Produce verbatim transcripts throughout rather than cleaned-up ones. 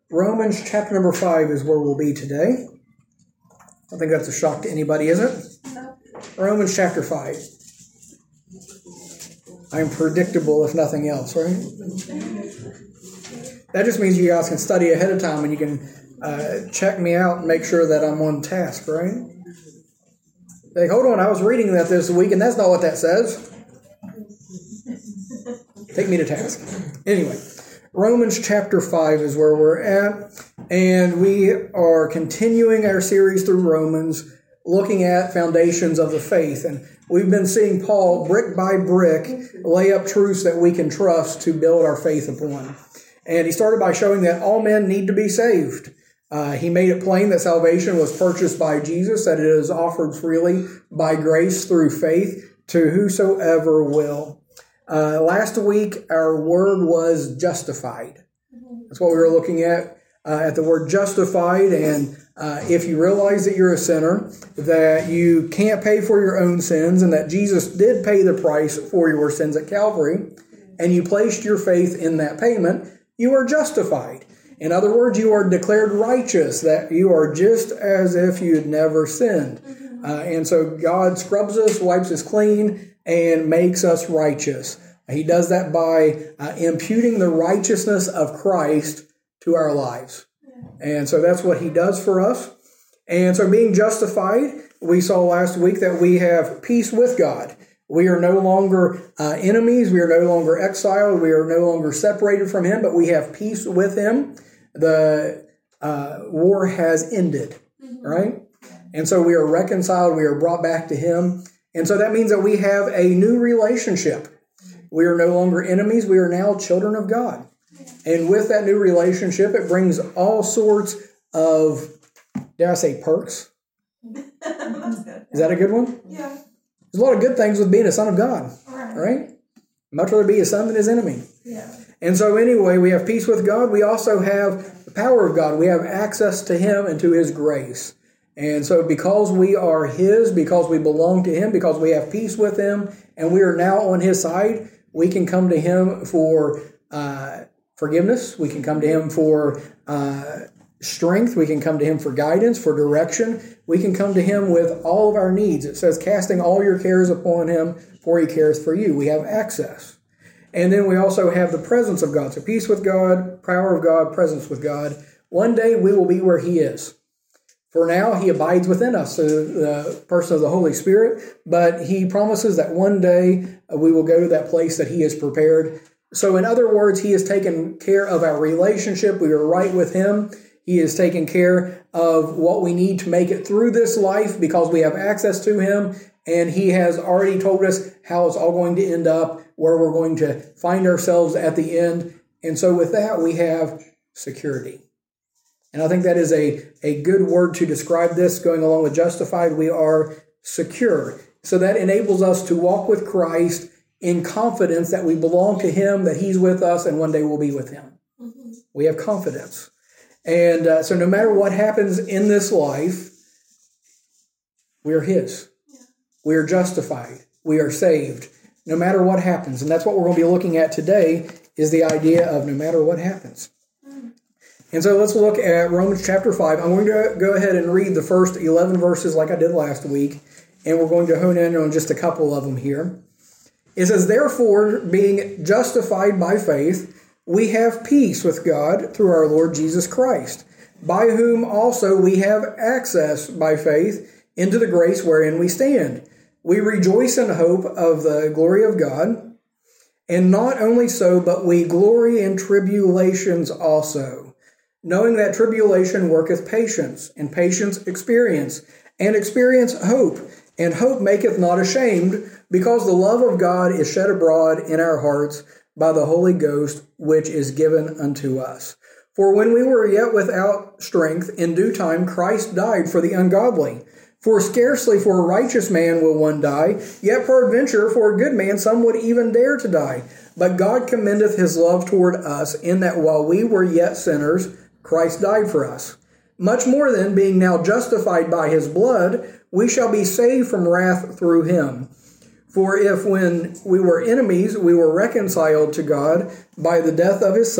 Romans chapter number five is where we'll be today. I think that's a shock to anybody, is it? No. Romans chapter five. I'm predictable if nothing else, right? That just means you guys can study ahead of time and you can uh, check me out and make sure that I'm on task, right? Like, hold on, I was reading that this week and that's not what that says. Take me to task. Anyway, Romans chapter five is where we're at, and we are continuing our series through Romans, looking at foundations of the faith. And we've been seeing Paul, brick by brick, lay up truths that we can trust to build our faith upon. And he started by showing that all men need to be saved. Uh, he made it plain that salvation was purchased by Jesus, that it is offered freely by grace through faith to whosoever will. Uh, last week, our word was justified. That's what we were looking at, uh, at the word justified. And uh, if you realize that you're a sinner, that you can't pay for your own sins, and that Jesus did pay the price for your sins at Calvary, and you placed your faith in that payment, you are justified. In other words, you are declared righteous, that you are just as if you had never sinned. Uh, and so God scrubs us, wipes us clean, and makes us righteous. He does that by uh, imputing the righteousness of Christ to our lives. And so that's what he does for us. And so being justified, we saw last week that we have peace with God. We are no longer uh, enemies. We are no longer exiled. We are no longer separated from him, but we have peace with him. The uh, war has ended, mm-hmm. right? And so we are reconciled. We are brought back to him. And so that means that we have a new relationship. We are no longer enemies. We are now children of God. And with that new relationship, it brings all sorts of, dare I say, perks? Is that a good one? Yeah. There's a lot of good things with being a son of God, right? right? Much rather be a son than his enemy. Yeah. And so anyway, we have peace with God. We also have the power of God. We have access to him and to his grace. And so because we are his, because we belong to him, because we have peace with him, and we are now on his side, we can come to him for uh, forgiveness. We can come to him for uh, strength. We can come to him for guidance, for direction. We can come to him with all of our needs. It says, casting all your cares upon him, for he cares for you. We have access. And then we also have the presence of God. So peace with God, power of God, presence with God. One day we will be where he is. For now, he abides within us, so the person of the Holy Spirit, but he promises that one day we will go to that place that he has prepared. So in other words, he has taken care of our relationship. We are right with him. He has taken care of what we need to make it through this life because we have access to him, and he has already told us how it's all going to end up, where we're going to find ourselves at the end. And so with that, we have security. And I think that is a, a good word to describe this. Going along with justified, we are secure. So that enables us to walk with Christ in confidence that we belong to him, that he's with us, and one day we'll be with him. Mm-hmm. We have confidence. And uh, so no matter what happens in this life, we are his. Yeah. We are justified. We are saved. No matter what happens. And that's what we're going to be looking at today, is the idea of no matter what happens. And so let's look at Romans chapter five. I'm going to go ahead and read the first eleven verses like I did last week, and we're going to hone in on just a couple of them here. It says, therefore, being justified by faith, we have peace with God through our Lord Jesus Christ, by whom also we have access by faith into the grace wherein we stand. We rejoice in hope of the glory of God, and not only so, but we glory in tribulations also, knowing that tribulation worketh patience, and patience experience, and experience hope, and hope maketh not ashamed, because the love of God is shed abroad in our hearts by the Holy Ghost, which is given unto us. For when we were yet without strength, in due time Christ died for the ungodly. For scarcely for a righteous man will one die, yet peradventure for a good man some would even dare to die. But God commendeth his love toward us, in that while we were yet sinners, Christ died for us. Much more then, being now justified by his blood, we shall be saved from wrath through him. For if when we were enemies, we were reconciled to God by the death of his Son,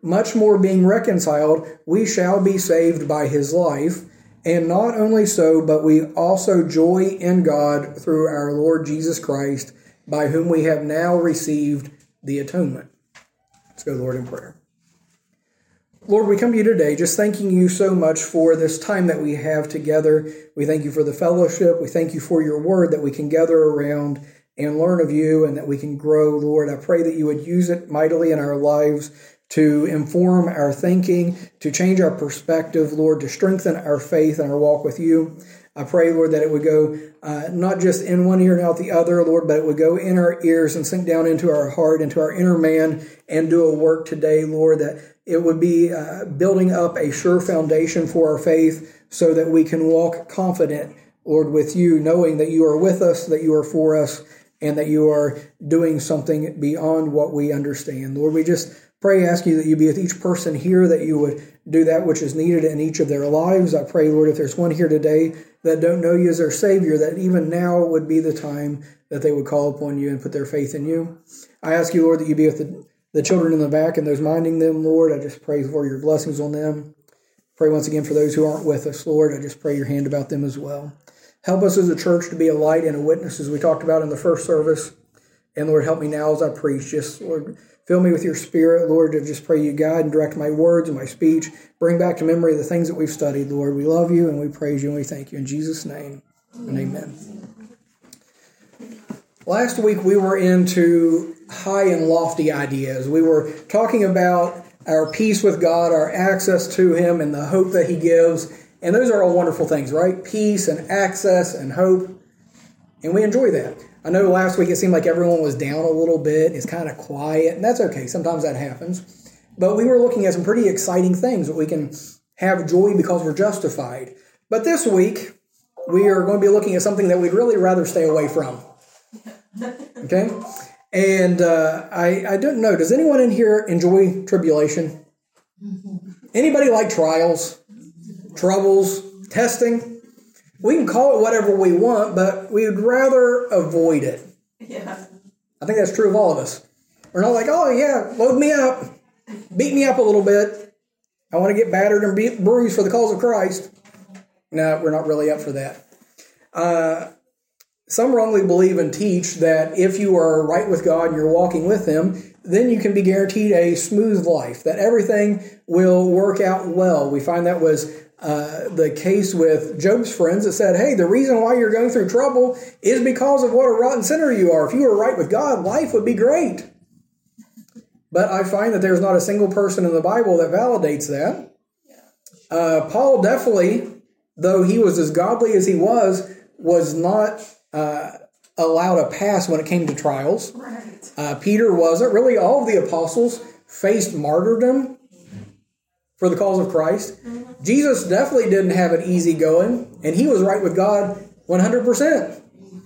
much more being reconciled, we shall be saved by his life. And not only so, but we also joy in God through our Lord Jesus Christ, by whom we have now received the atonement. Let's go, Lord, in prayer. Lord, we come to you today just thanking you so much for this time that we have together. We thank you for the fellowship. We thank you for your word that we can gather around and learn of you and that we can grow, Lord. I pray that you would use it mightily in our lives to inform our thinking, to change our perspective, Lord, to strengthen our faith and our walk with you. I pray, Lord, that it would go uh, not just in one ear and out the other, Lord, but it would go in our ears and sink down into our heart, into our inner man, and do a work today, Lord, that it would be uh, building up a sure foundation for our faith so that we can walk confident, Lord, with you, knowing that you are with us, that you are for us, and that you are doing something beyond what we understand. Lord, we just pray, ask you that you be with each person here, that you would do that which is needed in each of their lives. I pray, Lord, if there's one here today that don't know you as their Savior, that even now would be the time that they would call upon you and put their faith in you. I ask you, Lord, that you be with the, the children in the back and those minding them, Lord. I just pray for your blessings on them. Pray once again for those who aren't with us, Lord. I just pray your hand about them as well. Help us as a church to be a light and a witness, as we talked about in the first service. And Lord, help me now as I preach. Just, Lord, fill me with your spirit, Lord, to just pray you guide and direct my words and my speech. Bring back to memory the things that we've studied, Lord. We love you and we praise you and we thank you. In Jesus' name, and amen. Last week we were into high and lofty ideas. We were talking about our peace with God, our access to him, and the hope that he gives. And those are all wonderful things, right? Peace and access and hope. And we enjoy that. I know last week it seemed like everyone was down a little bit. It's kind of quiet, and that's okay. Sometimes that happens. But we were looking at some pretty exciting things that we can have joy because we're justified. But this week, we are going to be looking at something that we'd really rather stay away from. Okay? And uh, I, I don't know, does anyone in here enjoy tribulation? Anybody like trials, troubles, testing? We can call it whatever we want, but we would rather avoid it. Yeah. I think that's true of all of us. We're not like, oh yeah, load me up, beat me up a little bit. I want to get battered and be bruised for the cause of Christ. No, we're not really up for that. Uh, some wrongly believe and teach that if you are right with God and you're walking with him, then you can be guaranteed a smooth life, that everything will work out well. We find that was Uh, the case with Job's friends that said, hey, the reason why you're going through trouble is because of what a rotten sinner you are. If you were right with God, life would be great. But I find that there's not a single person in the Bible that validates that. Uh, Paul definitely, though he was as godly as he was, was not uh, allowed a pass when it came to trials. Right. Uh, Peter wasn't. Really, all of the apostles faced martyrdom for the cause of Christ. Mm-hmm. Jesus definitely didn't have it easy going, and he was right with God one hundred percent.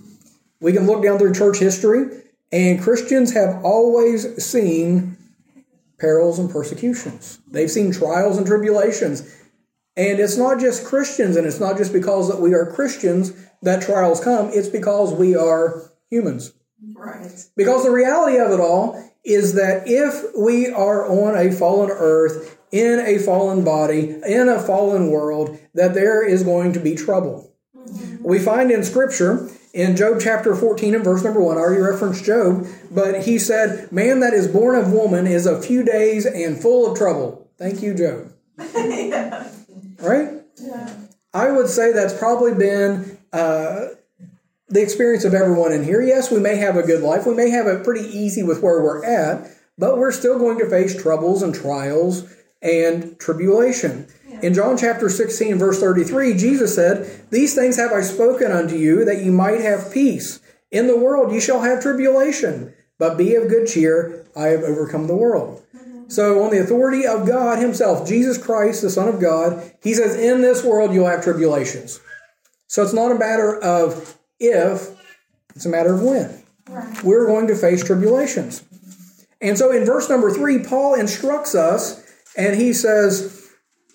We can look down through church history, and Christians have always seen perils and persecutions. They've seen trials and tribulations. And it's not just Christians, and it's not just because that we are Christians that trials come. It's because we are humans. Right. Because the reality of it all is that if we are on a fallen earth, in a fallen body, in a fallen world, that there is going to be trouble. Mm-hmm. We find in Scripture, in Job chapter fourteen and verse number one, I already referenced Job, but he said, man that is born of woman is a few days and full of trouble. Thank you, Job. Yeah. Right? Yeah. I would say that's probably been uh, the experience of everyone in here. Yes, we may have a good life. We may have it pretty easy with where we're at, but we're still going to face troubles and trials and tribulation. Yeah. In John chapter sixteen, verse thirty-three, Jesus said, these things have I spoken unto you, that you might have peace. In the world you shall have tribulation, but be of good cheer, I have overcome the world. Mm-hmm. So on the authority of God himself, Jesus Christ, the Son of God, he says, in this world you'll have tribulations. So it's not a matter of if, it's a matter of when. Right. We're going to face tribulations. And so in verse number three, Paul instructs us, and he says,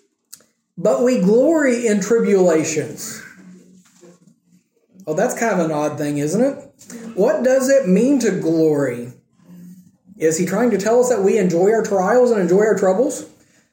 but we glory in tribulations. Well, that's kind of an odd thing, isn't it? What does it mean to glory? Is he trying to tell us that we enjoy our trials and enjoy our troubles?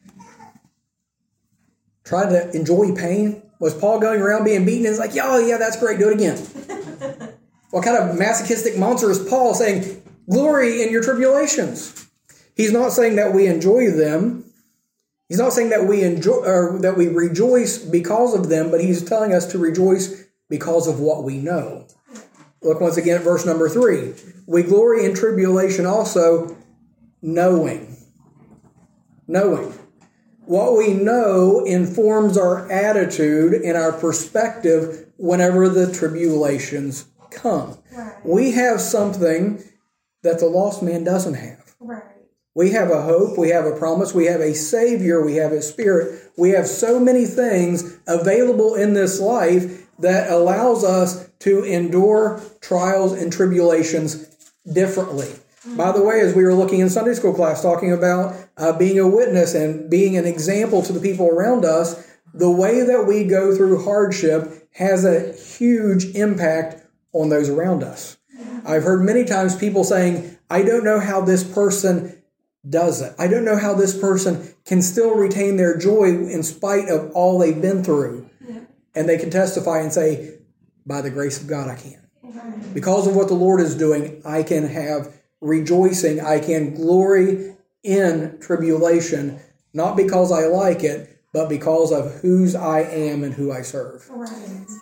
Trying to enjoy pain? Was Paul going around being beaten and it's like, oh yeah, that's great, do it again? What kind of masochistic monster is Paul saying, glory in your tribulations? He's not saying that we enjoy them. He's not saying that we enjoy or that we rejoice because of them, but he's telling us to rejoice because of what we know. Look once again at verse number three. We glory in tribulation also, knowing. Knowing. What we know informs our attitude and our perspective whenever the tribulations come. Right. We have something that the lost man doesn't have. Right. We have a hope, we have a promise, we have a Savior, we have a Spirit. We have so many things available in this life that allows us to endure trials and tribulations differently. Mm-hmm. By the way, as we were looking in Sunday school class, talking about uh, being a witness and being an example to the people around us, the way that we go through hardship has a huge impact on those around us. Mm-hmm. I've heard many times people saying, I don't know how this person does it. I don't know how this person can still retain their joy in spite of all they've been through. Yeah. And they can testify and say, by the grace of God, I can. Right. Because of what the Lord is doing, I can have rejoicing. I can glory in tribulation, not because I like it, but because of whose I am and who I serve. Right.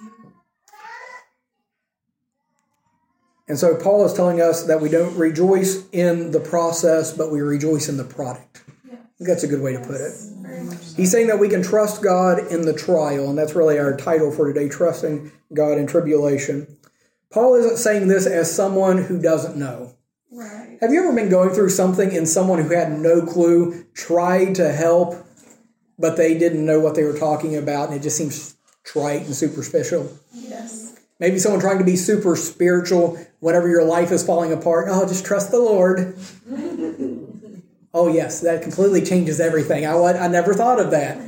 And so Paul is telling us that we don't rejoice in the process, but we rejoice in the product. Yeah. I think that's a good way to put it. He's saying that we can trust God in the trial, and that's really our title for today, Trusting God in Tribulation. Paul isn't saying this as someone who doesn't know. Right. Have you ever been going through something and someone who had no clue tried to help, but they didn't know what they were talking about, and it just seems trite and superficial? Yes. Maybe someone trying to be super spiritual whenever your life is falling apart. Oh, just trust the Lord. Oh, yes, that completely changes everything. I, I never thought of that.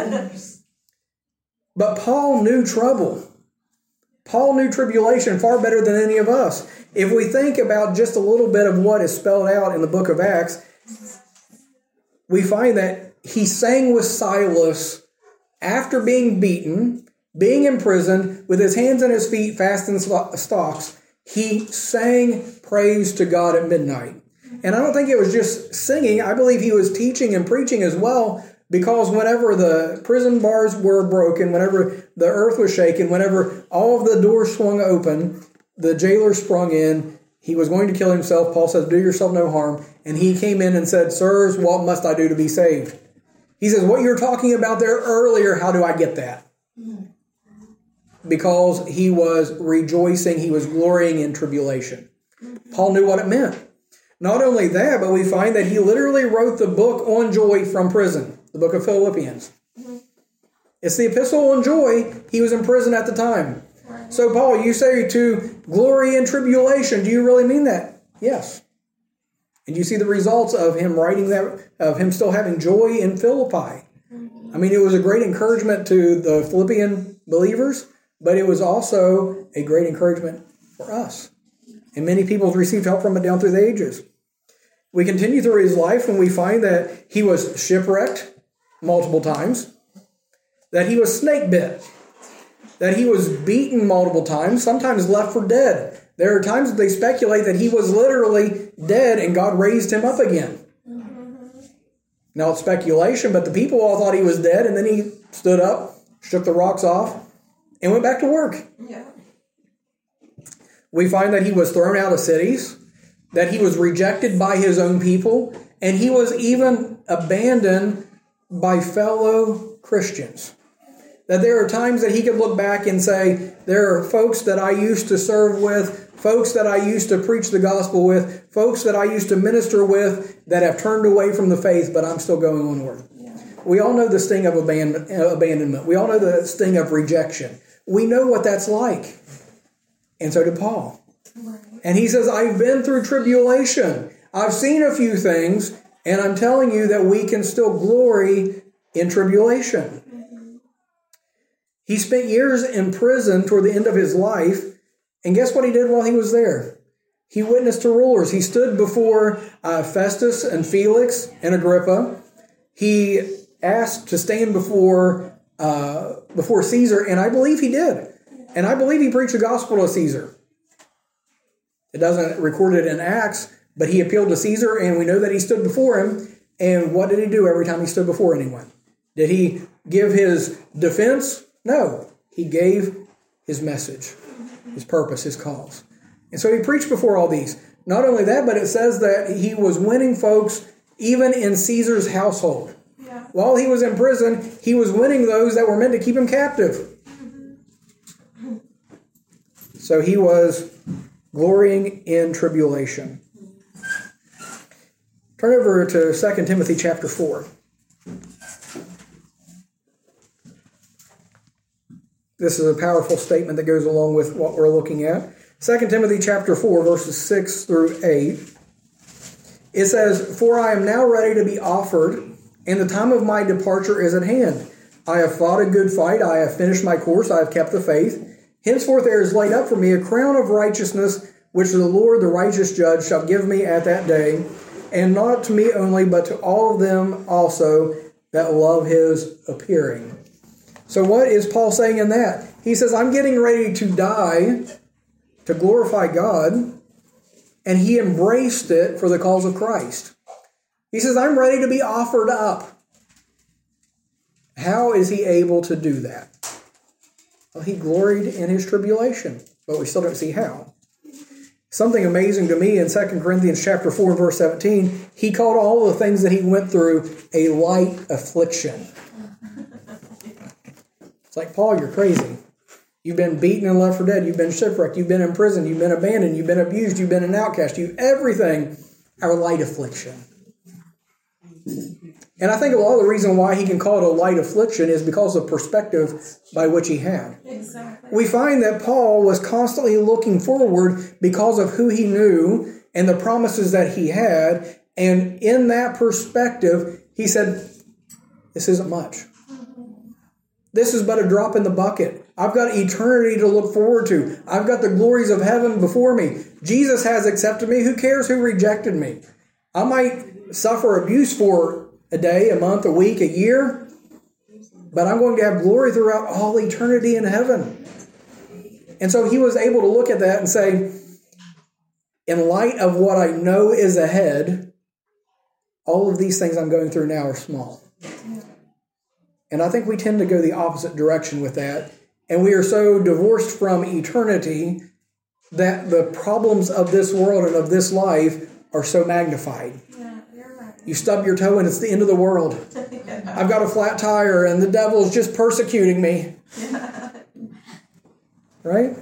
But Paul knew trouble. Paul knew tribulation far better than any of us. If we think about just a little bit of what is spelled out in the book of Acts, we find that he sang with Silas after being beaten, being imprisoned, with his hands and his feet fast in stocks. He sang praise to God at midnight. And I don't think it was just singing. I believe he was teaching and preaching as well, because whenever the prison bars were broken, whenever the earth was shaken, whenever all of the doors swung open, the jailer sprung in. He was going to kill himself. Paul says, do yourself no harm. And he came in and said, sirs, what must I do to be saved? He says, what you were talking about there earlier, how do I get that? Because he was rejoicing, he was glorying in tribulation. Paul knew what it meant. Not only that, but we find that he literally wrote the book on joy from prison, the book of Philippians. It's the epistle on joy. He was in prison at the time. So Paul, you say to glory in tribulation. Do you really mean that? Yes. And you see the results of him writing that, of him still having joy in Philippi. I mean, it was a great encouragement to the Philippian believers, but it was also a great encouragement for us. And many people have received help from it down through the ages. We continue through his life and we find that he was shipwrecked multiple times, that he was snake bit, that he was beaten multiple times, sometimes left for dead. There are times that they speculate that he was literally dead and God raised him up again. Mm-hmm. Now it's speculation, but the people all thought he was dead, and then he stood up, shook the rocks off, and went back to work. Yeah. We find that he was thrown out of cities, that he was rejected by his own people, and he was even abandoned by fellow Christians. That there are times that he could look back and say, there are folks that I used to serve with, folks that I used to preach the gospel with, folks that I used to minister with that have turned away from the faith, but I'm still going onward. Yeah. We all know the sting of abandon- abandonment. We all know the sting of rejection. We know what that's like. And so did Paul. Right. And he says, I've been through tribulation. I've seen a few things, and I'm telling you that we can still glory in tribulation. He spent years in prison toward the end of his life, and guess what he did while he was there? He witnessed to rulers. He stood before uh, Festus and Felix and Agrippa. He asked to stand before uh, before Caesar, and I believe he did. And I believe he preached the gospel to Caesar. It doesn't record it in Acts, but he appealed to Caesar, and we know that he stood before him. And what did he do every time he stood before anyone? Did he give his defense? No. He gave his message, his purpose, his cause. And so he preached before all these. Not only that, but it says that he was winning folks even in Caesar's household. Yeah. While he was in prison, he was winning those that were meant to keep him captive. Mm-hmm. So he was glorying in tribulation. Turn over to Second Timothy chapter four. This is a powerful statement that goes along with what we're looking at. Second Timothy chapter four, verses six through eight. It says, "For I am now ready to be offered, and the time of my departure is at hand. I have fought a good fight, I have finished my course, I have kept the faith. Henceforth there is laid up for me a crown of righteousness, which the Lord, the righteous judge, shall give me at that day, and not to me only, but to all of them also that love his appearing." So what is Paul saying in that? He says, I'm getting ready to die to glorify God, and he embraced it for the cause of Christ. He says, I'm ready to be offered up. How is he able to do that? Well, he gloried in his tribulation, but we still don't see how. Something amazing to me in Second Corinthians chapter four, verse seventeen, he called all the things that he went through a light affliction. It's like, Paul, you're crazy. You've been beaten and left for dead. You've been shipwrecked. You've been in prison. You've been abandoned. You've been abused. You've been an outcast. You everything are light affliction. And I think a lot of the reason why he can call it a light affliction is because of the perspective by which he had. Exactly. We find that Paul was constantly looking forward because of who he knew and the promises that he had. And in that perspective, he said, this isn't much. This is but a drop in the bucket. I've got eternity to look forward to. I've got the glories of heaven before me. Jesus has accepted me. Who cares who rejected me? I might suffer abuse for a day, a month, a week, a year, but I'm going to have glory throughout all eternity in heaven. And so he was able to look at that and say, in light of what I know is ahead, all of these things I'm going through now are small. And I think we tend to go the opposite direction with that. And we are so divorced from eternity that the problems of this world and of this life are so magnified. Yeah, you're right. You stub your toe and it's the end of the world. Yeah. I've got a flat tire and the devil's just persecuting me. Yeah. Right?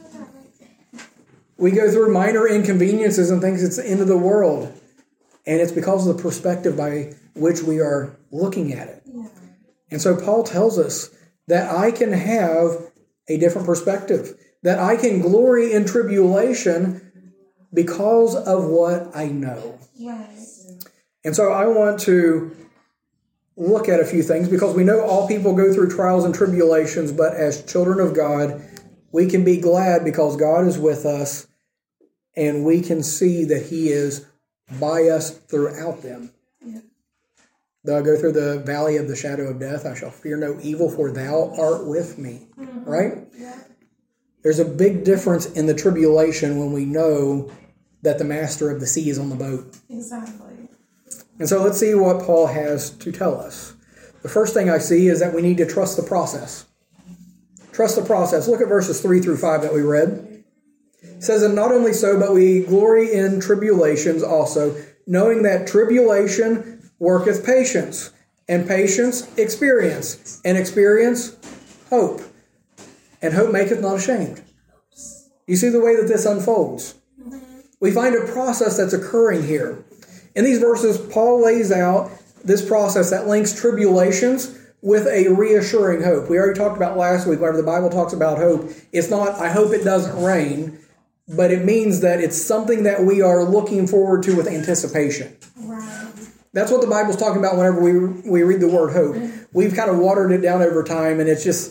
We go through minor inconveniences and things, it's the end of the world. And it's because of the perspective by which we are looking at it. Yeah. And so Paul tells us that I can have a different perspective, that I can glory in tribulation because of what I know. Right. And so I want to look at a few things because we know all people go through trials and tribulations, but as children of God, we can be glad because God is with us and we can see that He is by us throughout them. Yeah. Though I go through the valley of the shadow of death, I shall fear no evil, for thou art with me. Mm-hmm. Right? Yeah. There's a big difference in the tribulation when we know that the master of the sea is on the boat. Exactly. And so let's see what Paul has to tell us. The first thing I see is that we need to trust the process. Trust the process. Look at verses three through five that we read. It says, and not only so, but we glory in tribulations also, knowing that tribulation worketh patience, and patience experience, and experience hope, and hope maketh not ashamed. You see the way that this unfolds. Mm-hmm. We find a process that's occurring here. In these verses, Paul lays out this process that links tribulations with a reassuring hope. We already talked about last week, whenever the Bible talks about hope, it's not, I hope it doesn't rain, but it means that it's something that we are looking forward to with anticipation. Right. That's what the Bible's talking about whenever we we read the word hope. We've kind of watered it down over time, and it's just,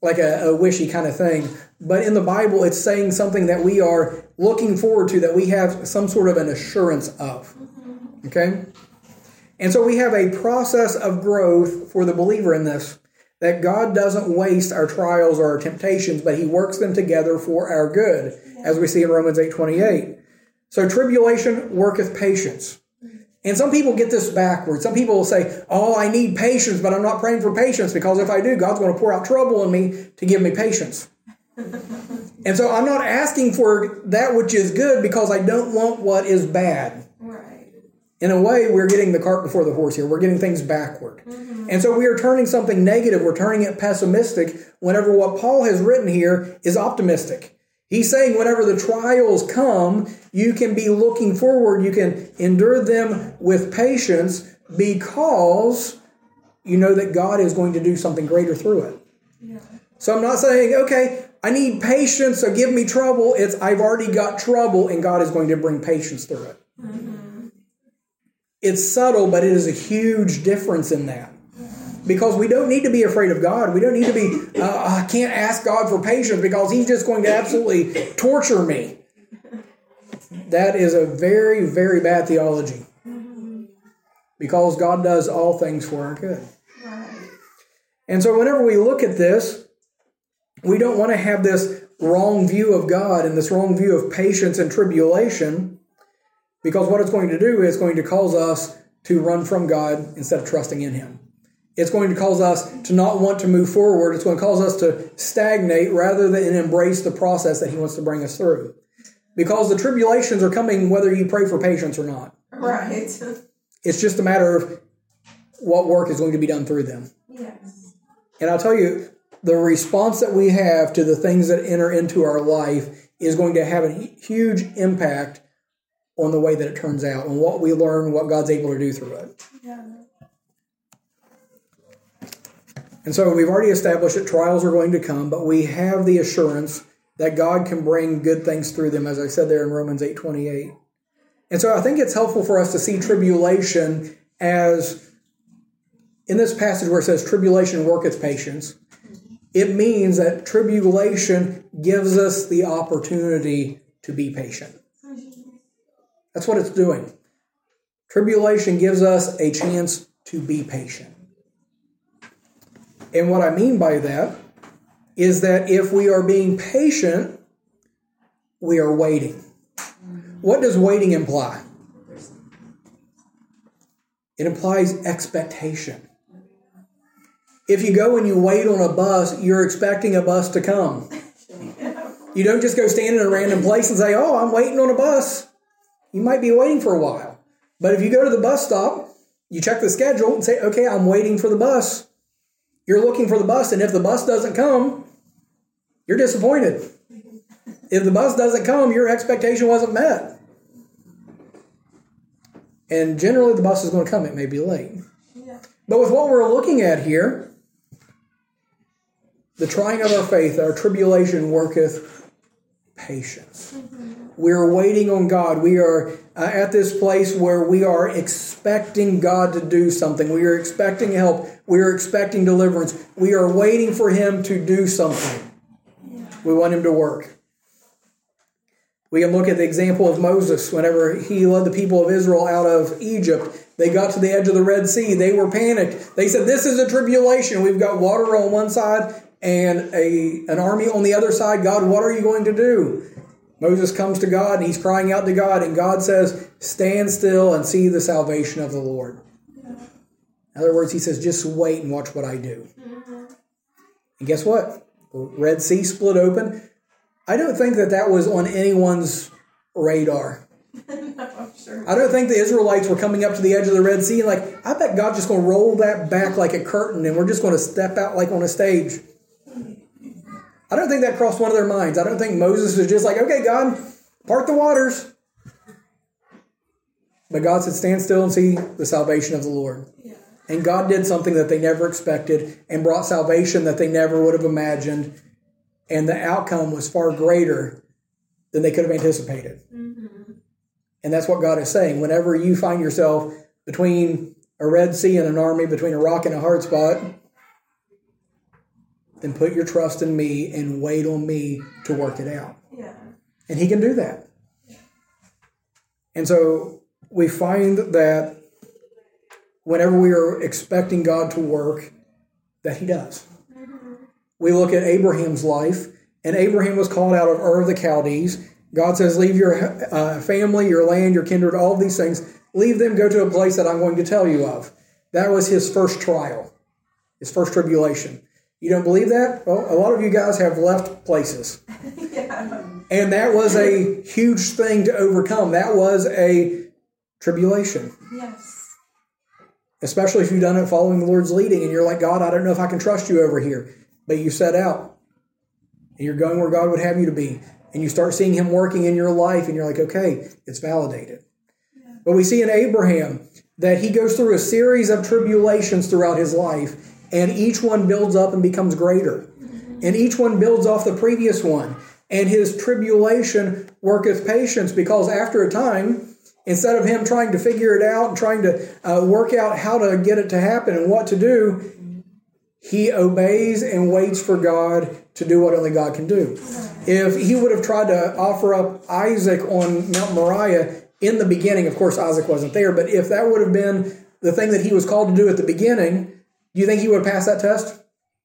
like a, a wishy kind of thing. But in the Bible, it's saying something that we are looking forward to, that we have some sort of an assurance of. Okay? And so we have a process of growth for the believer in this, that God doesn't waste our trials or our temptations, but he works them together for our good, as we see in Romans eight twenty-eight. So tribulation worketh patience. And some people get this backwards. Some people will say, oh, I need patience, but I'm not praying for patience, because if I do, God's going to pour out trouble on me to give me patience. And so I'm not asking for that which is good, because I don't want what is bad. Right. In a way, we're getting the cart before the horse here. We're getting things backward. Mm-hmm. And so we are turning something negative, we're turning it pessimistic, whenever what Paul has written here is optimistic. He's saying whenever the trials come, you can be looking forward, you can endure them with patience, because you know that God is going to do something greater through it. Yeah. So I'm not saying, okay, I need patience, so give me trouble. It's, I've already got trouble, and God is going to bring patience through it. Mm-hmm. It's subtle, but it is a huge difference in that. Because we don't need to be afraid of God. We don't need to be, uh, I can't ask God for patience because he's just going to absolutely torture me. That is a very, very bad theology. Because God does all things for our good. And so whenever we look at this, we don't want to have this wrong view of God and this wrong view of patience and tribulation, because what it's going to do is going to cause us to run from God instead of trusting in him. It's going to cause us to not want to move forward. It's going to cause us to stagnate rather than embrace the process that he wants to bring us through. Because the tribulations are coming whether you pray for patience or not. Right. It's just a matter of what work is going to be done through them. Yes. And I'll tell you, the response that we have to the things that enter into our life is going to have a huge impact on the way that it turns out, on what we learn, what God's able to do through it. Yeah. And so we've already established that trials are going to come, but we have the assurance that God can bring good things through them, as I said there in Romans eight twenty-eight. And so I think it's helpful for us to see tribulation as, in this passage where it says tribulation worketh patience, it means that tribulation gives us the opportunity to be patient. That's what it's doing. Tribulation gives us a chance to be patient. And what I mean by that is that if we are being patient, we are waiting. What does waiting imply? It implies expectation. If you go and you wait on a bus, you're expecting a bus to come. You don't just go stand in a random place and say, oh, I'm waiting on a bus. You might be waiting for a while. But if you go to the bus stop, you check the schedule and say, okay, I'm waiting for the bus. You're looking for the bus, and if the bus doesn't come, you're disappointed. If the bus doesn't come, your expectation wasn't met. And generally, the bus is going to come. It may be late. Yeah. But with what we're looking at here, the trying of our faith, our tribulation worketh patience. Mm-hmm. We're waiting on God. We are uh, at this place where we are expecting God to do something. We are expecting help. We are expecting deliverance. We are waiting for him to do something. Yeah. We want him to work. We can look at the example of Moses. Whenever he led the people of Israel out of Egypt, they got to the edge of the Red Sea. They were panicked. They said, this is a tribulation. We've got water on one side and a an army on the other side. God, what are you going to do? Moses comes to God and he's crying out to God, and God says, stand still and see the salvation of the Lord. In other words, he says, just wait and watch what I do. Mm-hmm. And guess what? The Red Sea split open. I don't think that that was on anyone's radar. No, sure. I don't think the Israelites were coming up to the edge of the Red Sea and like, I bet God's just going to roll that back like a curtain and we're just going to step out like on a stage. I don't think that crossed one of their minds. I don't think Moses was just like, okay, God, part the waters. But God said, stand still and see the salvation of the Lord. Yeah. And God did something that they never expected and brought salvation that they never would have imagined. And the outcome was far greater than they could have anticipated. Mm-hmm. And that's what God is saying. Whenever you find yourself between a Red Sea and an army, between a rock and a hard spot, then put your trust in me and wait on me to work it out. Yeah. And he can do that. And so we find that whenever we are expecting God to work, that he does. Mm-hmm. We look at Abraham's life, and Abraham was called out of Ur of the Chaldees. God says, leave your uh, family, your land, your kindred, all of these things. Leave them, go to a place that I'm going to tell you of. That was his first trial, his first tribulation. You don't believe that? Well, a lot of you guys have left places. Yeah. And that was a huge thing to overcome. That was a tribulation. Yes. Especially if you've done it following the Lord's leading and you're like, God, I don't know if I can trust you over here. But you set out and you're going where God would have you to be. And you start seeing him working in your life and you're like, okay, it's validated. Yeah. But we see in Abraham that he goes through a series of tribulations throughout his life, and each one builds up and becomes greater. Mm-hmm. And each one builds off the previous one. And his tribulation worketh patience, because after a time, instead of him trying to figure it out and trying to uh, work out how to get it to happen and what to do, he obeys and waits for God to do what only God can do. If he would have tried to offer up Isaac on Mount Moriah in the beginning, of course Isaac wasn't there, but if that would have been the thing that he was called to do at the beginning, do you think he would have passed that test?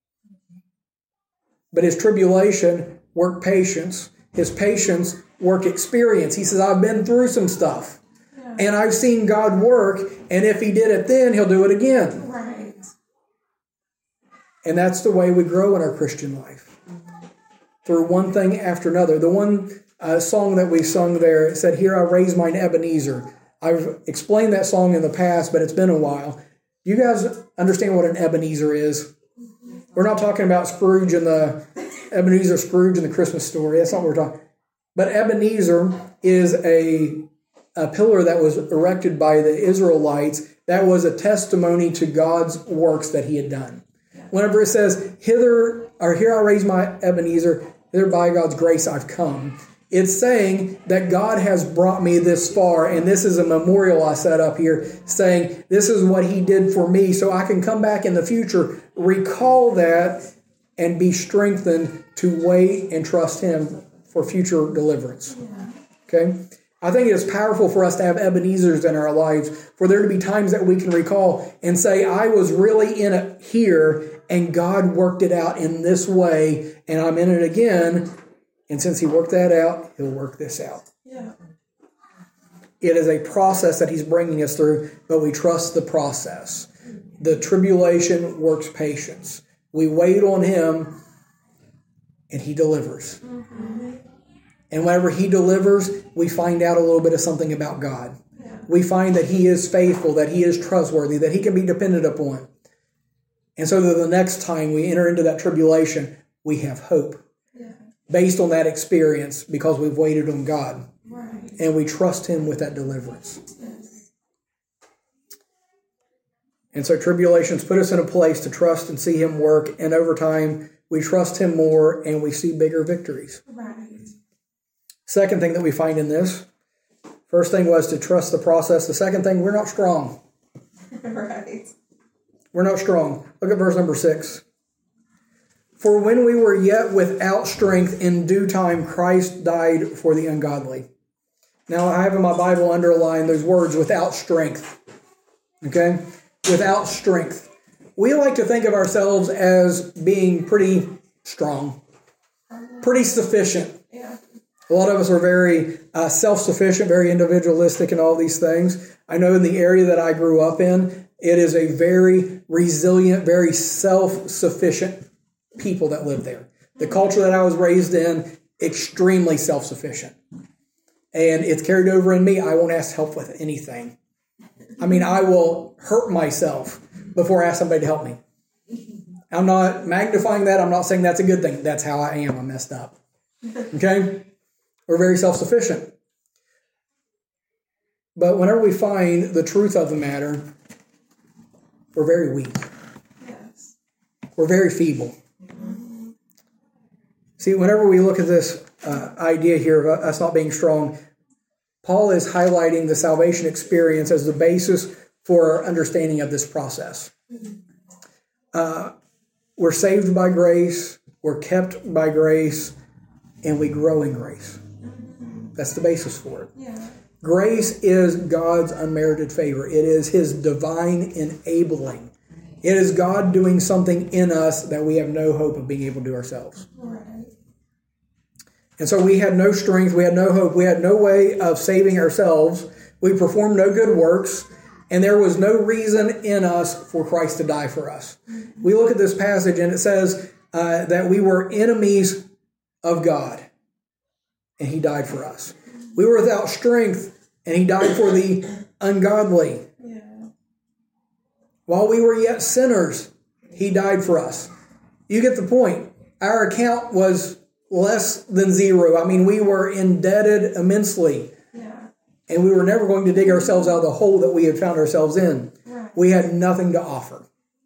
But his tribulation worked patience. His patience worked experience. He says, I've been through some stuff. Yeah. And I've seen God work. And if he did it then, he'll do it again. Right. And that's the way we grow in our Christian life. Mm-hmm. Through one thing after another. The one uh, song that we sung there, it said, Here I raise mine Ebenezer. I've explained that song in the past, but it's been a while. You guys understand what an Ebenezer is? Mm-hmm. We're not talking about Scrooge and the Ebenezer Scrooge and the Christmas story. That's not what we're talking. But Ebenezer is a, a pillar that was erected by the Israelites that was a testimony to God's works that he had done. Whenever it says, hither, or here I raise my Ebenezer, hither by God's grace I've come, it's saying that God has brought me this far, and this is a memorial I set up here saying, this is what he did for me, so I can come back in the future, recall that, and be strengthened to wait and trust him for future deliverance. Yeah. Okay? I think it is powerful for us to have Ebenezers in our lives, for there to be times that we can recall and say, I was really in it here, and God worked it out in this way, and I'm in it again, and since he worked that out, he'll work this out. Yeah. It is a process that he's bringing us through, but we trust the process. The tribulation works patience. We wait on him, and he delivers. Mm-hmm. And whenever he delivers, we find out a little bit of something about God. Yeah. We find that he is faithful, that he is trustworthy, that he can be depended upon. And so that the next time we enter into that tribulation, we have hope. Yeah. Based on that experience, because we've waited on God. Right. And we trust him with that deliverance. Yes. And so tribulations put us in a place to trust and see him work. And over time, we trust him more and we see bigger victories. Right. Second thing that we find in this, first thing was to trust the process. The second thing, we're not strong. Right. We're not strong. Look at verse number six. For when we were yet without strength, in due time Christ died for the ungodly. Now I have in my Bible underlined those words, without strength. Okay? Without strength. We like to think of ourselves as being pretty strong, pretty sufficient. Yeah. A lot of us are very uh, self-sufficient, very individualistic and all these things. I know in the area that I grew up in, it is a very resilient, very self-sufficient people that live there. The culture that I was raised in, extremely self-sufficient. And it's carried over in me. I won't ask help with anything. I mean, I will hurt myself before I ask somebody to help me. I'm not magnifying that. I'm not saying that's a good thing. That's how I am. I'm messed up. Okay? We're very self-sufficient. But whenever we find the truth of the matter, we're very weak. Yes. We're very feeble. Mm-hmm. See, whenever we look at this uh, idea here of us not being strong, Paul is highlighting the salvation experience as the basis for our understanding of this process. Mm-hmm. Uh, We're saved by grace, we're kept by grace, and we grow in grace. That's the basis for it. Yeah. Grace is God's unmerited favor. It is His divine enabling. It is God doing something in us that we have no hope of being able to do ourselves. Right. And so we had no strength, we had no hope, we had no way of saving ourselves. We performed no good works, and there was no reason in us for Christ to die for us. We look at this passage and it says uh, that we were enemies of God, and He died for us. We were without strength, and He died for the ungodly. Yeah. While we were yet sinners, He died for us. You get the point. Our account was less than zero. I mean, we were indebted immensely. Yeah. And we were never going to dig ourselves out of the hole that we had found ourselves in. Right. We had nothing to offer.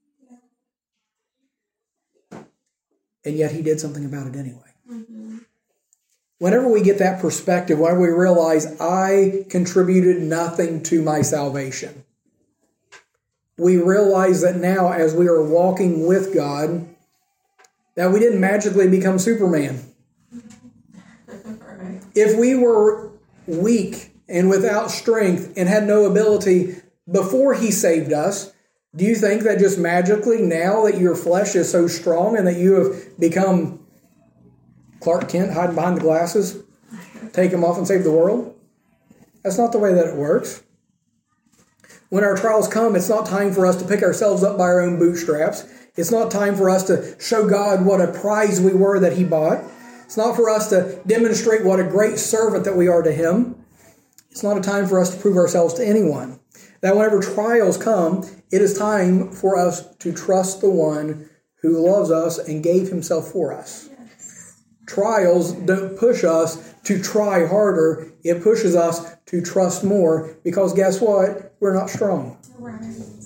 And yet He did something about it anyway. Mm-hmm. Whenever we get that perspective, whenever we realize I contributed nothing to my salvation, we realize that now as we are walking with God, that we didn't magically become Superman. Right. If we were weak and without strength and had no ability before He saved us, do you think that just magically now that your flesh is so strong and that you have become Clark Kent hiding behind the glasses, take them off and save the world? That's not the way that it works. When our trials come, it's not time for us to pick ourselves up by our own bootstraps. It's not time for us to show God what a prize we were that He bought. It's not for us to demonstrate what a great servant that we are to Him. It's not a time for us to prove ourselves to anyone. That whenever trials come, it is time for us to trust the one who loves us and gave Himself for us. Yes. Trials don't push us to try harder. It pushes us to trust more because guess what? We're not strong. Right.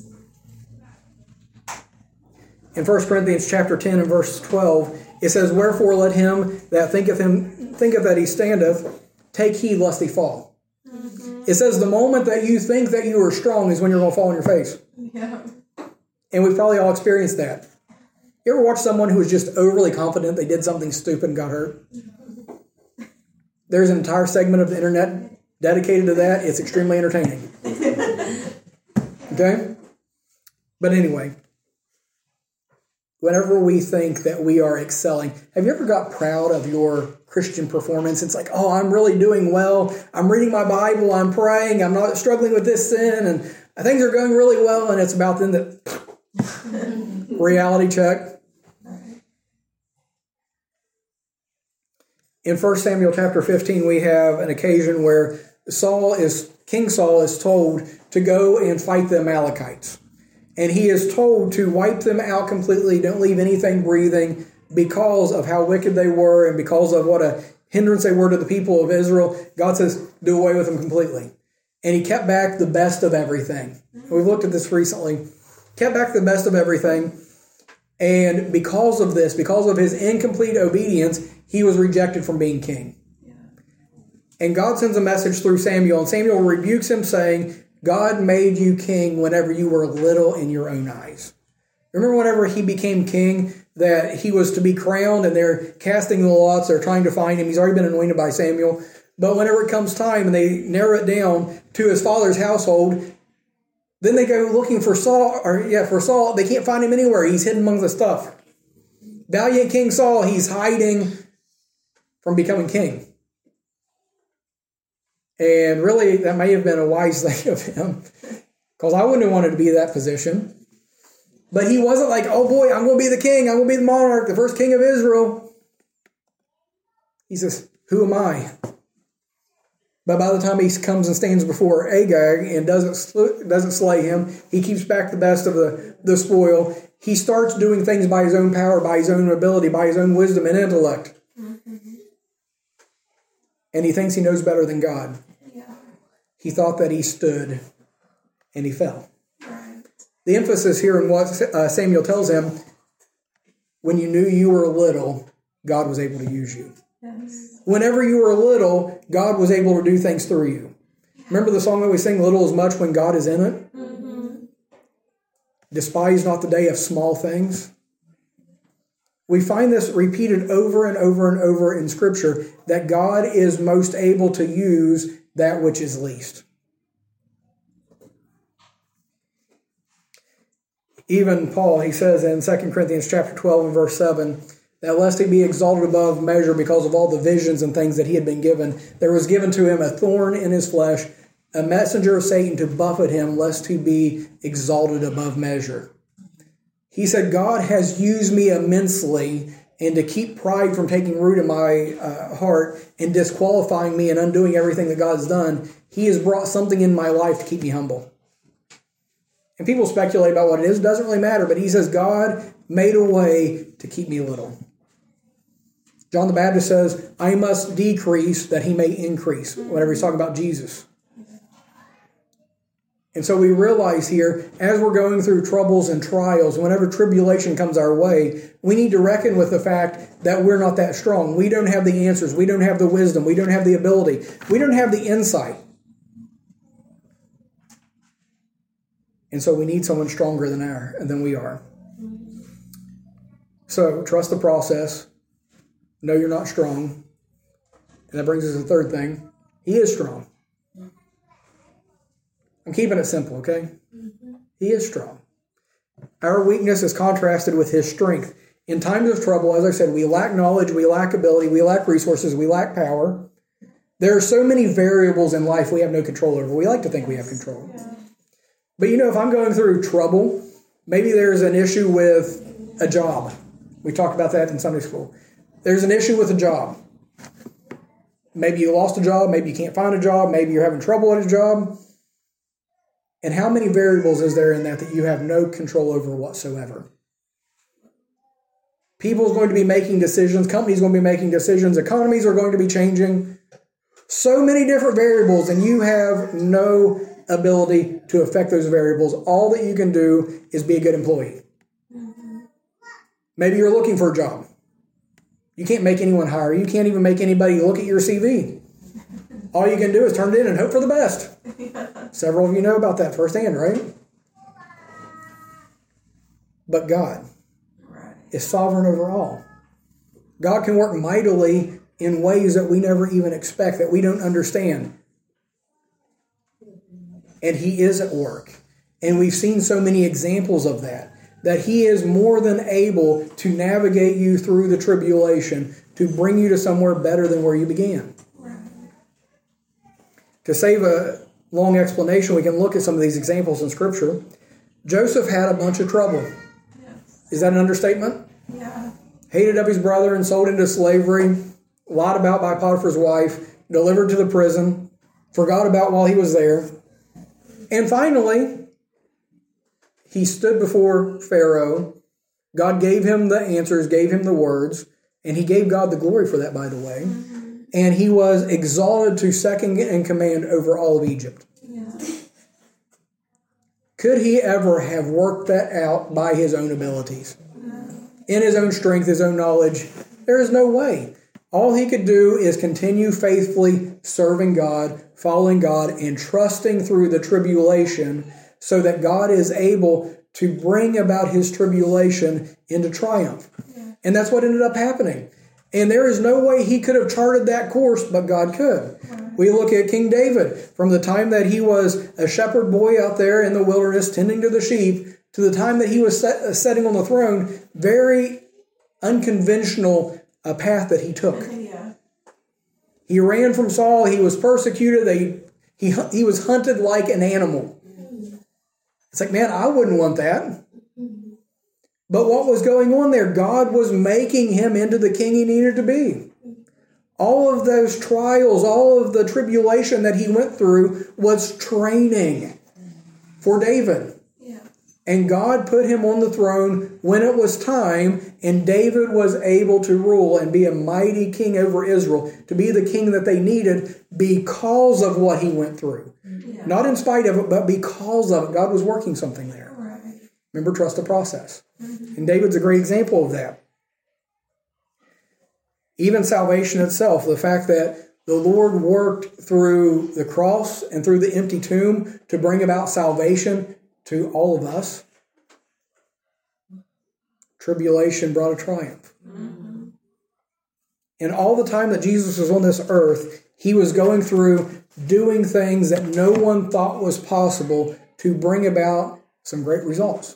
In First Corinthians chapter ten and verse twelve, it says, "Wherefore let him that thinketh him thinketh that he standeth take heed lest he fall." Mm-hmm. It says the moment that you think that you are strong is when you're going to fall on your face. Yeah. And we've probably all experienced that. You ever watch someone who was just overly confident they did something stupid and got hurt? There's an entire segment of the internet dedicated to that. It's extremely entertaining. Okay? But anyway, whenever we think that we are excelling, have you ever got proud of your Christian performance? It's like, oh, I'm really doing well. I'm reading my Bible. I'm praying. I'm not struggling with this sin. And things are going really well. And it's about then the reality check. In First Samuel chapter fifteen, we have an occasion where Saul is, King Saul is told to go and fight the Amalekites. And he is told to wipe them out completely, don't leave anything breathing, because of how wicked they were and because of what a hindrance they were to the people of Israel. God says, do away with them completely. And He kept back the best of everything. We've looked at this recently. Kept back the best of everything. And because of this, because of his incomplete obedience, he was rejected from being king. Yeah. And God sends a message through Samuel, and Samuel rebukes him saying, God made you king whenever you were little in your own eyes. Remember whenever he became king, that he was to be crowned, and they're casting the lots, they're trying to find him. He's already been anointed by Samuel. But whenever it comes time and they narrow it down to his father's household, then they go looking for Saul, or yeah, for Saul. They can't find him anywhere. He's hidden among the stuff. Valiant King Saul, he's hiding from becoming king. And really, that may have been a wise thing of him, because I wouldn't have wanted to be in that position. But he wasn't like, oh boy, I'm going to be the king. I'm going to be the monarch, the first king of Israel. He says, who am I? But by the time he comes and stands before Agag and doesn't sl- doesn't slay him, he keeps back the best of the, the spoil. He starts doing things by his own power, by his own ability, by his own wisdom and intellect. Mm-hmm. And he thinks he knows better than God. Yeah. He thought that he stood, and he fell. Right. The emphasis here in what uh, Samuel tells him, when you knew you were little, God was able to use you. Yes. Whenever you were little, God was able to do things through you. Remember the song that we sing, little is much when God is in it? Mm-hmm. Despise not the day of small things. We find this repeated over and over and over in Scripture, that God is most able to use that which is least. Even Paul, he says in Second Corinthians chapter twelve and verse seven, that lest he be exalted above measure because of all the visions and things that he had been given, there was given to him a thorn in his flesh, a messenger of Satan to buffet him, lest he be exalted above measure. He said, God has used me immensely, and to keep pride from taking root in my uh, heart and disqualifying me and undoing everything that God's done, he has brought something in my life to keep me humble. And people speculate about what it is. It doesn't really matter, but he says, God made a way to keep me little. John the Baptist says, I must decrease that he may increase, whenever he's talking about Jesus. And so we realize here, as we're going through troubles and trials, whenever tribulation comes our way, we need to reckon with the fact that we're not that strong. We don't have the answers. We don't have the wisdom. We don't have the ability. We don't have the insight. And so we need someone stronger than our, than we are. So trust the process. Know you're not strong. And that brings us to the third thing. He is strong. I'm keeping it simple, okay? Mm-hmm. He is strong. Our weakness is contrasted with his strength. In times of trouble, as I said, we lack knowledge, we lack ability, we lack resources, we lack power. There are so many variables in life we have no control over. We like to think we have control. Yeah. But you know, if I'm going through trouble, maybe there's an issue with a job. We talked about that in Sunday school. There's an issue with a job. Maybe you lost a job, maybe you can't find a job, maybe you're having trouble at a job. And how many variables is there in that that you have no control over whatsoever? People are going to be making decisions. Companies are going to be making decisions. Economies are going to be changing. So many different variables, and you have no ability to affect those variables. All that you can do is be a good employee. Mm-hmm. Maybe you're looking for a job. You can't make anyone hire you. You can't even make anybody look at your C V. All you can do is turn it in and hope for the best. Yeah. Several of you know about that firsthand, right? But God right. is sovereign over all. God can work mightily in ways that we never even expect, that we don't understand. And he is at work. And we've seen so many examples of that, that he is more than able to navigate you through the tribulation to bring you to somewhere better than where you began. To save a long explanation, we can look at some of these examples in Scripture. Joseph had a bunch of trouble. Yes. Is that an understatement? Yeah. Hated up his brother and sold into slavery, lied about by Potiphar's wife, delivered to the prison, forgot about while he was there. And finally, he stood before Pharaoh. God gave him the answers, gave him the words, and he gave God the glory for that, by the way. Mm-hmm. And he was exalted to second in command over all of Egypt. Yeah. Could he ever have worked that out by his own abilities? No. In his own strength, his own knowledge? There is no way. All he could do is continue faithfully serving God, following God, and trusting through the tribulation so that God is able to bring about his tribulation into triumph. Yeah. And that's what ended up happening. And there is no way he could have charted that course, but God could. Right. We look at King David. From the time that he was a shepherd boy out there in the wilderness tending to the sheep, to the time that he was set, uh, sitting on the throne, very unconventional uh, path that he took. Yeah. He ran from Saul. He was persecuted. They, he, he was hunted like an animal. Mm-hmm. It's like, man, I wouldn't want that. But what was going on there? God was making him into the king he needed to be. All of those trials, all of the tribulation that he went through was training for David. Yeah. And God put him on the throne when it was time, and David was able to rule and be a mighty king over Israel, to be the king that they needed because of what he went through. Yeah. Not in spite of it, but because of it. God was working something there. Right. Remember, trust the process. Mm-hmm. And David's a great example of that. Even salvation itself, the fact that the Lord worked through the cross and through the empty tomb to bring about salvation to all of us. tribulation brought a triumph. Mm-hmm. And all the time that Jesus was on this earth, he was going through doing things that no one thought was possible to bring about some great results.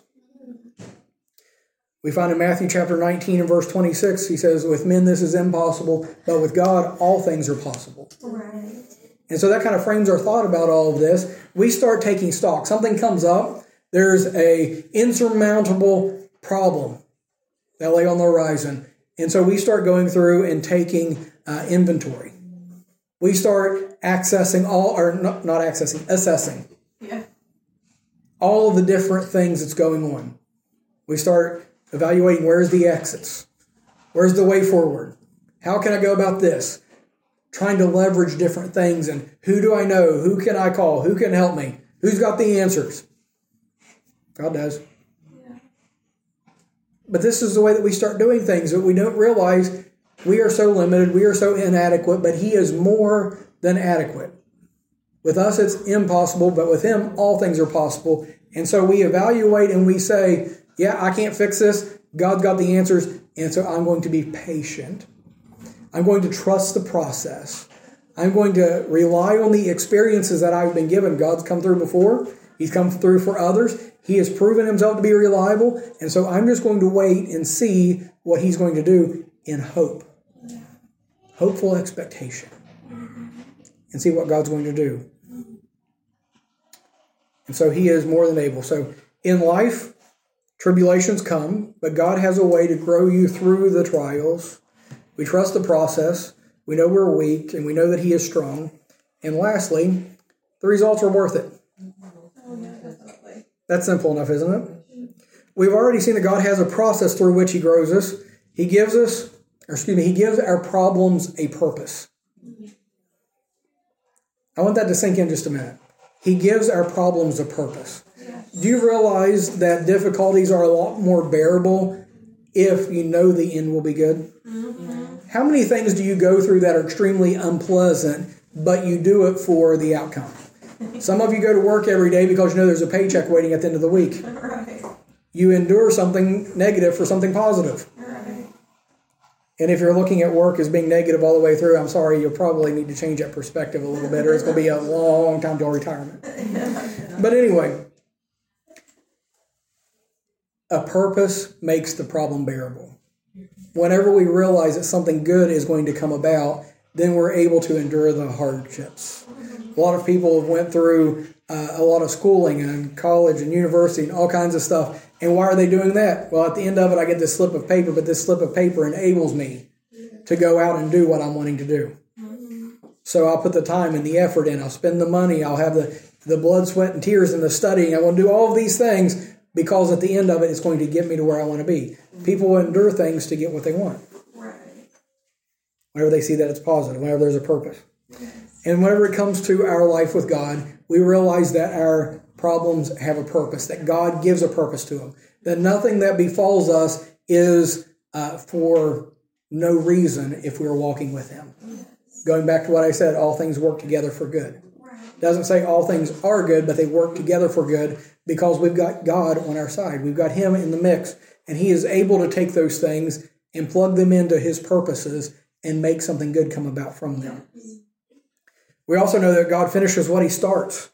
We find in Matthew chapter nineteen and verse twenty-six, he says, with men this is impossible, but with God all things are possible. Right. And so that kind of frames our thought about all of this. We start taking stock. Something comes up. There's a insurmountable problem that lay on the horizon. And so we start going through and taking uh, inventory. We start accessing all, or not, not accessing, assessing. Yeah. All of the different things that's going on. We start evaluating where's the exits. Where's the way forward? How can I go about this? Trying to leverage different things, and who do I know? Who can I call? Who can help me? Who's got the answers? God does. Yeah. But this is the way that we start doing things, that we don't realize we are so limited, we are so inadequate, but he is more than adequate. With us, it's impossible, but with him, all things are possible. And so we evaluate and we say, yeah, I can't fix this. God's got the answers, and so I'm going to be patient. I'm going to trust the process. I'm going to rely on the experiences that I've been given. God's come through before. He's come through for others. He has proven himself to be reliable. And so I'm just going to wait and see what he's going to do in hope. Hopeful expectation. And see what God's going to do. And so he is more than able. So in life, tribulations come, but God has a way to grow you through the trials. We trust the process. We know we're weak, and we know that he is strong. And lastly, the results are worth it. Oh, yeah, definitely. That's simple enough, isn't it? We've already seen that God has a process through which he grows us. He gives us, or excuse me, he gives our problems a purpose. I want that to sink in just a minute. He gives our problems a purpose. Yes. Do you realize that difficulties are a lot more bearable if you know the end will be good? Mm-hmm. How many things do you go through that are extremely unpleasant, but you do it for the outcome? Some of you go to work every day because you know there's a paycheck waiting at the end of the week. Right. You endure something negative for something positive. Right. And if you're looking at work as being negative all the way through, I'm sorry, you'll probably need to change that perspective a little bit, or it's going to be a long time till retirement. But anyway, a purpose makes the problem bearable. Whenever we realize that something good is going to come about, then we're able to endure the hardships. A lot of people have went through uh, a lot of schooling and college and university and all kinds of stuff. And why are they doing that? Well, at the end of it, I get this slip of paper, but this slip of paper enables me to go out and do what I'm wanting to do. So I'll put the time and the effort in. I'll spend the money. I'll have the, the blood, sweat, and tears in the studying. I want to do all of these things because at the end of it, it's going to get me to where I want to be. People will endure things to get what they want. Right. Whenever they see that it's positive, whenever there's a purpose. And whenever it comes to our life with God, we realize that our problems have a purpose, that God gives a purpose to them, that nothing that befalls us is uh, for no reason if we're walking with him. Yes. Going back to what I said, all things work together for good. Right. It doesn't say all things are good, but they work together for good because we've got God on our side. We've got him in the mix, and he is able to take those things and plug them into his purposes and make something good come about from them. Yes. We also know that God finishes what he starts.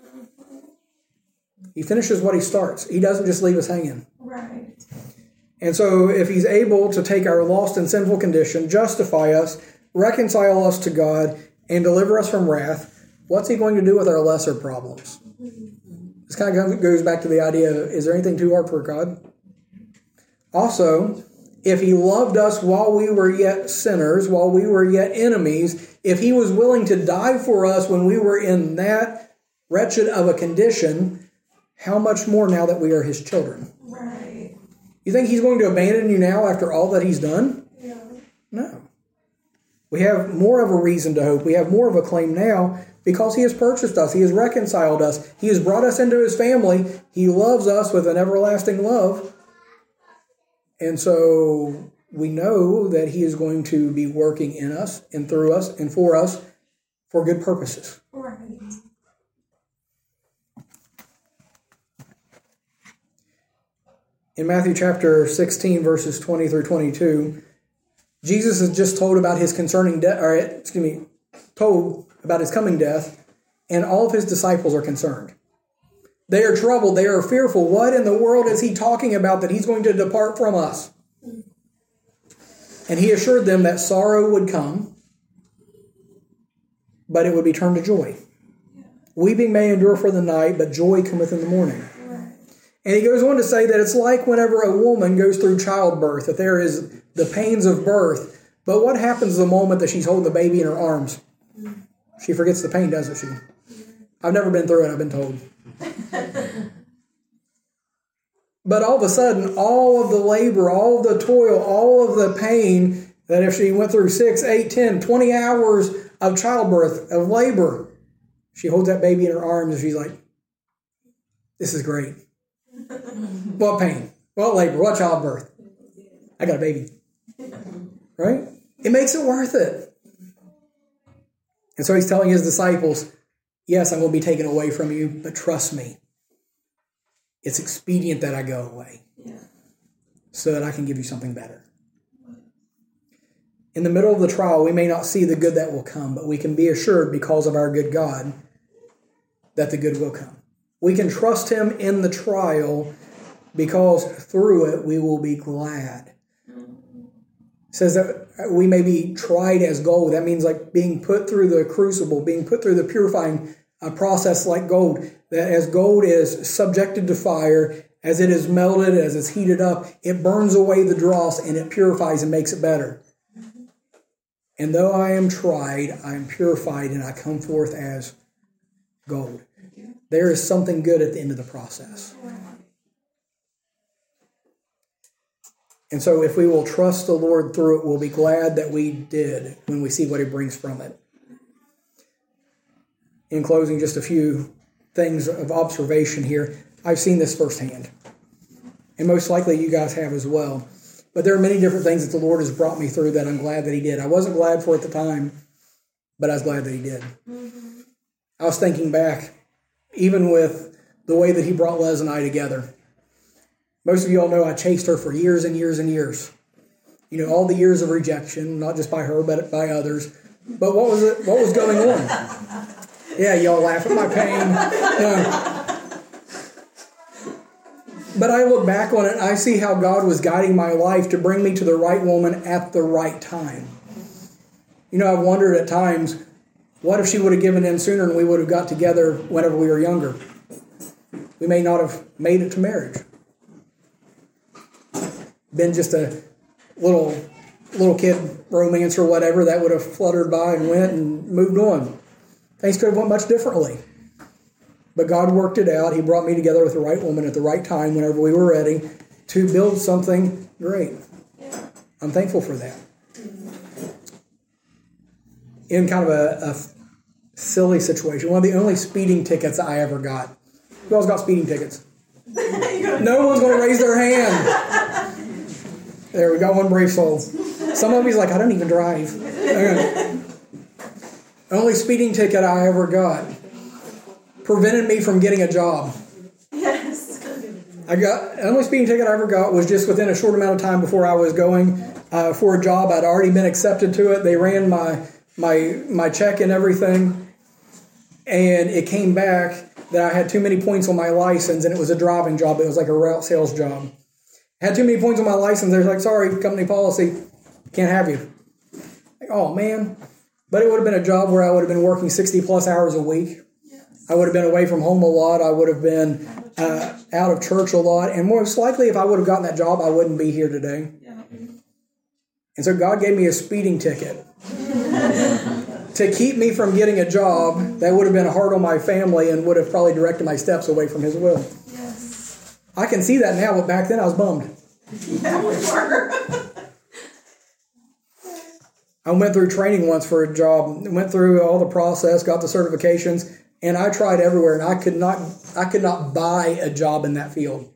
He finishes what he starts. He doesn't just leave us hanging. Right. And so if he's able to take our lost and sinful condition, justify us, reconcile us to God, and deliver us from wrath, what's he going to do with our lesser problems? This kind of goes back to the idea of, is there anything too hard for God? Also, if he loved us while we were yet sinners, while we were yet enemies, if he was willing to die for us when we were in that wretched of a condition, how much more now that we are his children? Right. You think he's going to abandon you now after all that he's done? Yeah. No. We have more of a reason to hope. We have more of a claim now because he has purchased us. He has reconciled us. He has brought us into his family. He loves us with an everlasting love. And so we know that he is going to be working in us and through us and for us for good purposes. Right. In Matthew chapter sixteen, verses twenty through twenty-two, Jesus has just told about his concerning death, or excuse me, told about his coming death, and all of his disciples are concerned. They are troubled. They are fearful. What in the world is he talking about that he's going to depart from us? And he assured them that sorrow would come, but it would be turned to joy. Weeping may endure for the night, but joy cometh in the morning. And he goes on to say that it's like whenever a woman goes through childbirth, that there is the pains of birth. But what happens the moment that she's holding the baby in her arms? She forgets the pain, doesn't she? I've never been through it, I've been told. But all of a sudden, all of the labor, all of the toil, all of the pain, that if she went through six, eight, ten, twenty hours of childbirth, of labor, she holds that baby in her arms and she's like, this is great. What pain? What labor? What childbirth? I got a baby. Right? It makes it worth it. And so he's telling his disciples, yes, I'm going to be taken away from you, but trust me. It's expedient that I go away yeah. so that I can give you something better. In the middle of the trial, we may not see the good that will come, but we can be assured because of our good God that the good will come. We can trust him in the trial because through it we will be glad. It says that we may be tried as gold. That means like being put through the crucible, being put through the purifying uh, process like gold. That as gold is subjected to fire, as it is melted, as it's heated up, it burns away the dross and it purifies and makes it better. And though I am tried, I am purified and I come forth as gold. There is something good at the end of the process. And so if we will trust the Lord through it, we'll be glad that we did when we see what he brings from it. In closing, just a few things of observation here. I've seen this firsthand. And most likely you guys have as well. But there are many different things that the Lord has brought me through that I'm glad that he did. I wasn't glad for it at the time, but I was glad that he did. Mm-hmm. I was thinking back, even with the way that he brought Les and I together. Most of you all know I chased her for years and years and years. You know, all the years of rejection, not just by her, but by others. But what was it? What was going on? Yeah, y'all laugh at my pain. No. But I look back on it and I see how God was guiding my life to bring me to the right woman at the right time. You know, I've wondered at times, what if she would have given in sooner and we would have got together whenever we were younger? We may not have made it to marriage. Been just a little little kid romance or whatever that would have fluttered by and went and moved on. Things could have went much differently. But God worked it out. He brought me together with the right woman at the right time whenever we were ready to build something great. I'm thankful for that. In kind of a, a silly situation, one of the only speeding tickets I ever got. Who else got speeding tickets? No one's going to raise their hand. There, we got one brave soul. Some of you's like, I don't even drive. Okay. Only speeding ticket I ever got prevented me from getting a job. Yes. I got the only speeding ticket I ever got was just within a short amount of time before I was going uh, for a job. I'd already been accepted to it. They ran my my my check and everything, and it came back that I had too many points on my license, and it was a driving job. It was like a route sales job. I had too many points on my license. They're like, sorry, company policy, can't have you. Like, oh man. But it would have been a job where I would have been working sixty plus hours a week. Yes. I would have been away from home a lot. I would have been uh, out of church a lot. And most likely, if I would have gotten that job, I wouldn't be here today. Yeah. And so God gave me a speeding ticket to keep me from getting a job that would have been hard on my family and would have probably directed my steps away from his will. Yes. I can see that now, but back then I was bummed. Yeah, we were. I went through training once for a job, went through all the process, got the certifications, and I tried everywhere, and I could not I could not buy a job in that field.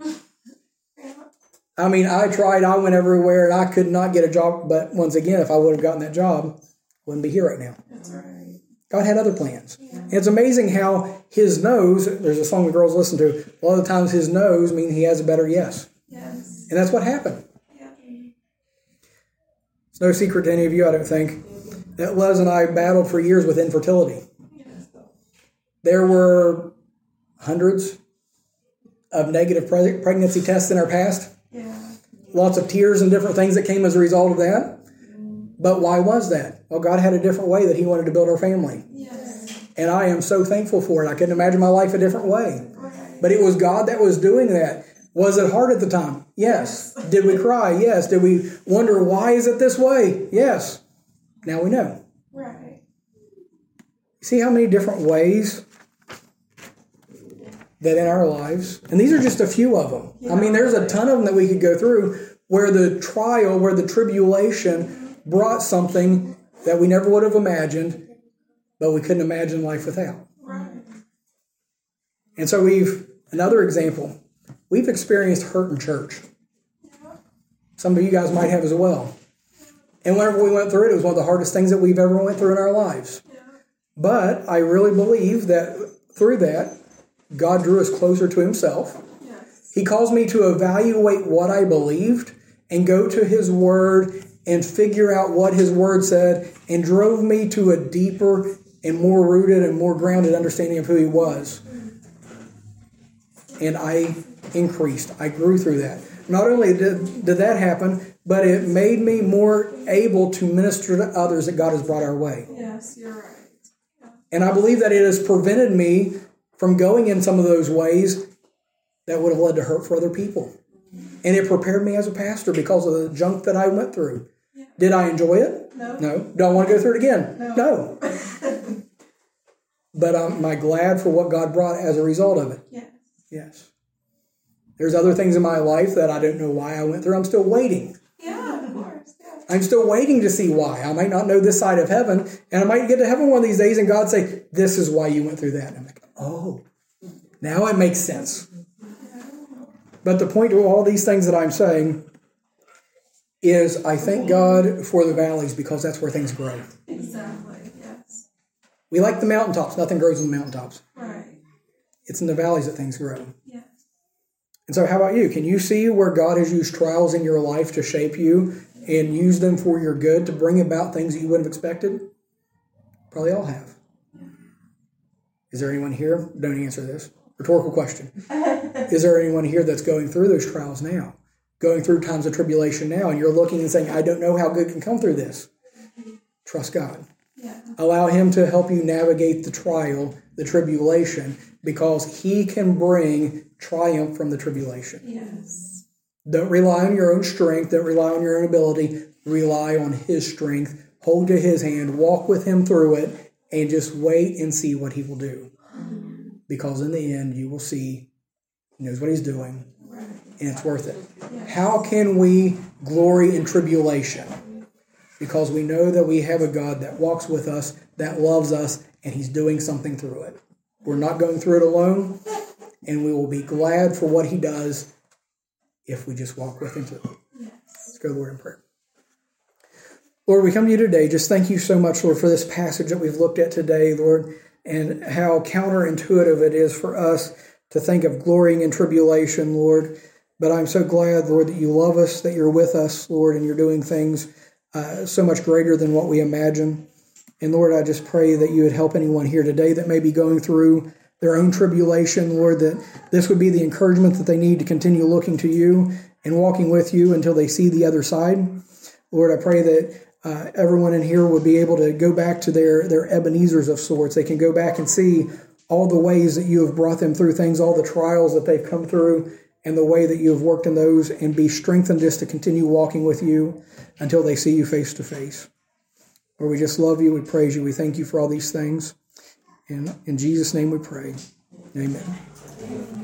I mean, I tried, I went everywhere, and I could not get a job, but once again, if I would have gotten that job, I wouldn't be here right now. That's right. God had other plans. Yeah. And it's amazing how his no's, there's a song the girls listen to, a lot of the times his no's mean he has a better yes. Yes. And that's what happened. Yeah. It's no secret to any of you, I don't think, that Les and I battled for years with infertility. There were hundreds of negative pre- pregnancy tests in our past. Yeah. Lots of tears and different things that came as a result of that. But why was that? Well, God had a different way that He wanted to build our family. Yes. And I am so thankful for it. I couldn't imagine my life a different way. Right. But it was God that was doing that. Was it hard at the time? Yes. Did we cry? Yes. Did we wonder, why is it this way? Yes. Now we know. Right. See how many different ways that in our lives, and these are just a few of them. Yeah. I mean, there's a ton of them that we could go through where the trial, where the tribulation brought something that we never would have imagined, but we couldn't imagine life without. Right. And so we've, another example, we've experienced hurt in church. Yeah. Some of you guys might have as well. And whenever we went through it, it was one of the hardest things that we've ever went through in our lives. Yeah. But I really believe that through that, God drew us closer to Himself. Yes. He caused me to evaluate what I believed and go to His Word and figure out what His Word said, and drove me to a deeper and more rooted and more grounded understanding of who He was. And I increased. I grew through that. Not only did, did that happen, but it made me more able to minister to others that God has brought our way. Yes, you're right. Yeah. And I believe that it has prevented me from going in some of those ways that would have led to hurt for other people. And it prepared me as a pastor because of the junk that I went through. Yeah. Did I enjoy it? No. No. Do I want to go through it again? No. No. But am I glad for what God brought as a result of it? Yes. Yes. There's other things in my life that I don't know why I went through. I'm still waiting. Yeah, of course. Yeah. I'm still waiting to see why. I might not know this side of heaven, and I might get to heaven one of these days and God say, this is why you went through that. And I'm like, oh, now it makes sense. But the point to all these things that I'm saying is I thank God for the valleys because that's where things grow. Exactly, yes. We like the mountaintops. Nothing grows on the mountaintops. Right. It's in the valleys that things grow. Yes. And so how about you? Can you see where God has used trials in your life to shape you and use them for your good to bring about things that you wouldn't have expected? Probably all have. Is there anyone here? Don't answer this. Rhetorical question. Is there anyone here that's going through those trials now? Going through times of tribulation now, and you're looking and saying, I don't know how good can come through this. Trust God. Yeah. Allow Him to help you navigate the trial, the tribulation, because He can bring triumph from the tribulation. Yes. Don't rely on your own strength. Don't rely on your own ability. Rely on His strength. Hold to His hand. Walk with Him through it, and just wait and see what He will do. Because in the end, you will see He knows what He's doing, and it's worth it. Yes. How can we glory in tribulation? Because we know that we have a God that walks with us, that loves us, and He's doing something through it. We're not going through it alone, and we will be glad for what He does if we just walk with Him through it. Yes. Let's go to the Lord in prayer. Lord, we come to You today. Just thank You so much, Lord, for this passage that we've looked at today, Lord, and how counterintuitive it is for us to think of glorying in tribulation, Lord. But I'm so glad, Lord, that You love us, that You're with us, Lord, and You're doing things uh, so much greater than what we imagine. And Lord, I just pray that You would help anyone here today that may be going through their own tribulation, Lord, that this would be the encouragement that they need to continue looking to You and walking with You until they see the other side. Lord, I pray that uh, everyone in here would be able to go back to their, their Ebenezers of sorts. They can go back and see all the ways that You have brought them through things, all the trials that they've come through, and the way that You have worked in those, and be strengthened just to continue walking with You until they see You face to face. Lord, we just love You, we praise You, we thank You for all these things. And in Jesus' name we pray. Amen.